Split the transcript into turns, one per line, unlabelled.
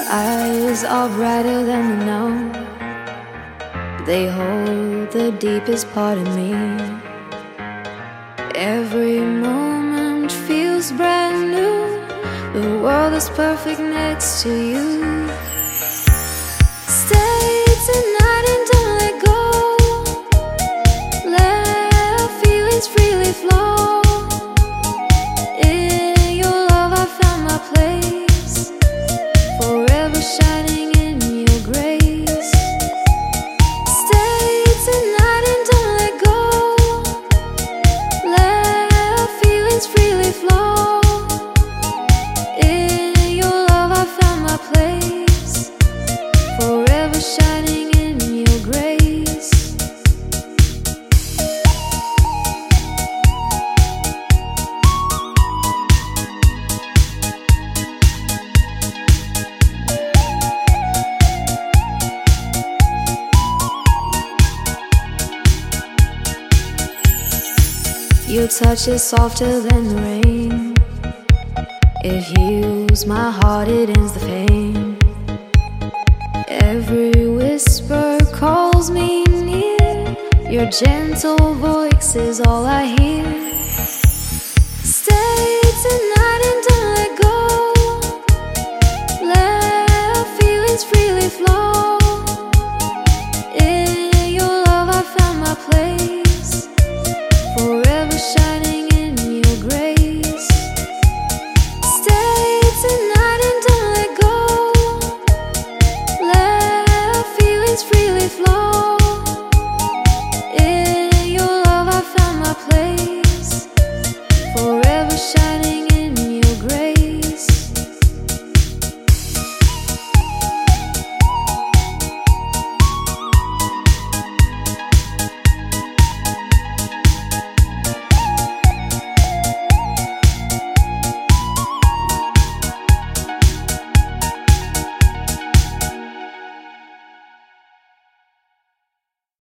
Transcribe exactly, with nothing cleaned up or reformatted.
eyes are brighter than the know. They hold the deepest part of me. Every moment feels brand new. The world is perfect next to you. Stay tonight and don't let go. Let our feelings freely flow. In your love I found my place, forever shining in your grace. Stay tonight and don't let go. Let our feelings freely flow. In your love I found my place, forever shining in your grace. Your touch is softer than the rain. It heals my heart, it ends the pain. Every whisper calls me near. Your gentle voice is all I hear.